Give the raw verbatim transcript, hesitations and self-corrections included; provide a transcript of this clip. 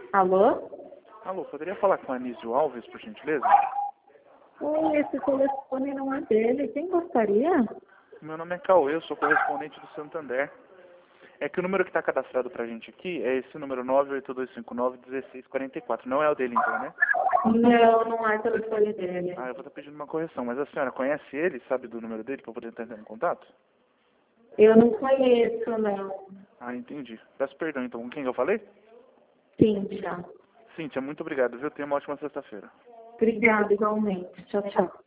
Alô? Alô, poderia falar com a Anísio Alves, por gentileza? Oi, esse telefone não é dele. Quem gostaria? Meu nome é Cauê, eu sou correspondente do Santander. É que o número que está cadastrado pra gente aqui é esse número nove oito dois cinco nove um seis quatro quatro. Não é o dele então, né? Não, não é telefone dele. Ah, eu vou estar pedindo uma correção. Mas a senhora conhece ele? Sabe do número dele para poder estar entrando em contato? Eu não conheço, não. Ah, entendi. Peço perdão então. Com quem eu falei? Sim, já. Cíntia, muito obrigado, viu? Tenha uma ótima sexta-feira. Obrigada, igualmente. Tchau, tchau.